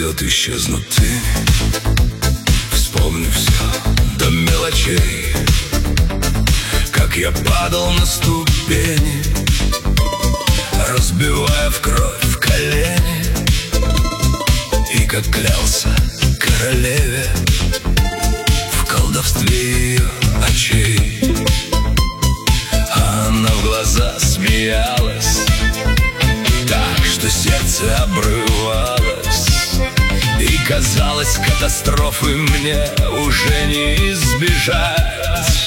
придет исчезнуть ты. Вспомни все до мелочей, как я падал на ступени, разбивая в кровь колени, и как клялся королеве в колдовстве ее очей. Она в глаза смеялась так, что сердце обрывалось, и казалось, катастрофы мне уже не избежать.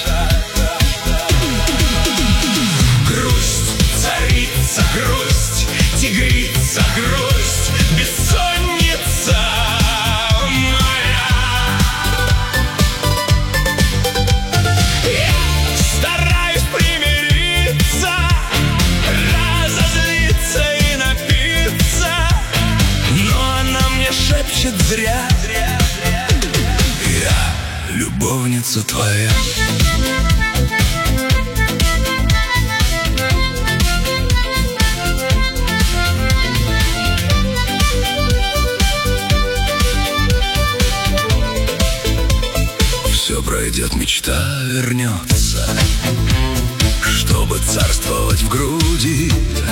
Грусть, царица, грусть, тигрица, грусть, бессонница моя. Я стараюсь примириться, разозлиться и напиться, но она мне шепчет зря: я любовница твоя. Все пройдет, мечта вернется, чтобы царствовать в груди.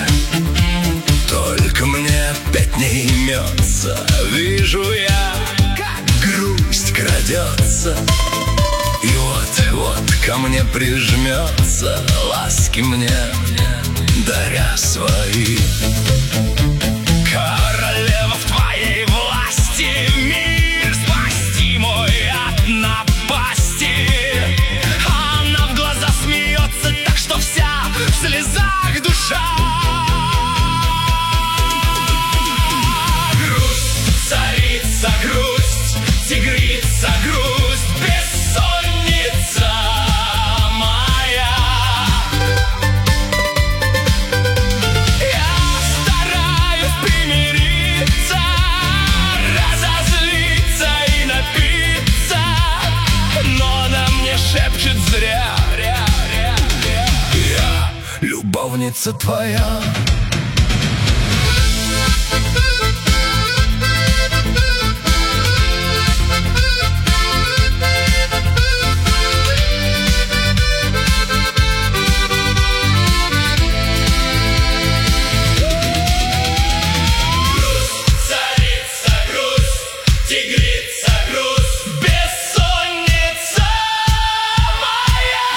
Только мне опять не имется. Вижу я, как грусть крадется, и вот-вот ко мне прижмется, ласки мне даря свои. Королева, в твоей власти мир спасти мой от напасти. Она в глаза смеется так, что вся в слезах душа. Грусть, царица, грусть, тигрица, грусть, бессонница моя. Я стараюсь примириться, разозлиться и напиться, но она мне шепчет зря: я любовница твоя. Тигрица, грусть, бессонница моя.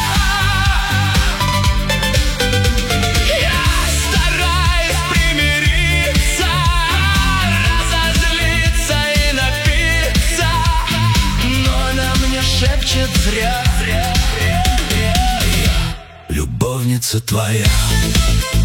Я стараюсь примириться, разозлиться и напиться, но она мне шепчет зря: я любовница твоя.